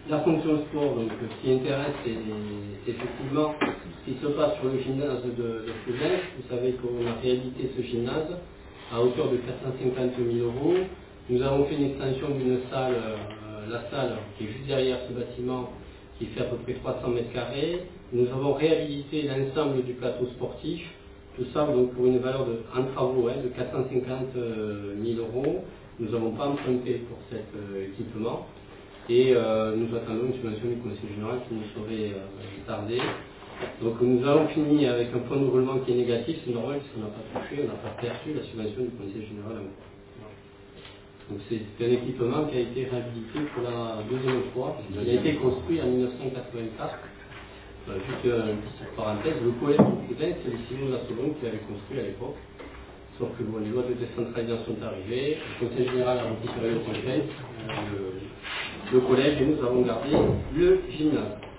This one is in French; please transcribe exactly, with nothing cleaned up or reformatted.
la fonction sport, donc ce qui intéresse, c'est effectivement ce qui se passe sur le gymnase de, de Fluvinense. Vous savez qu'on a réhabilité ce gymnase à hauteur de quatre cent cinquante mille euros. Nous avons fait une extension d'une salle, euh, la salle qui est juste derrière ce bâtiment, qui fait à peu près trois cents mètres carrés. Nous avons réhabilité l'ensemble du plateau sportif, tout ça donc pour une valeur de, en travaux hein, de quatre cent cinquante mille euros. Nous n'avons pas emprunté pour cet euh, équipement et euh, nous attendons une subvention du Conseil général qui nous serait euh, tardée. Donc nous avons fini avec un point de roulement qui est négatif, c'est normal parce qu'on n'a pas touché, on n'a pas perçu la subvention du Conseil général. Donc c'est un équipement qui a été réhabilité pour la deuxième fois. Il a été construit en mille neuf cent quatre-vingt-quatre. Euh, juste une petite parenthèse, le collège de Fluvinense, c'est le Simon Lasselon qui l'avait construit à l'époque. Sauf que bon, les lois de décentralisation sont arrivées, le Conseil général a retiré le projet, euh, le, le collège, et nous avons gardé le gymnase.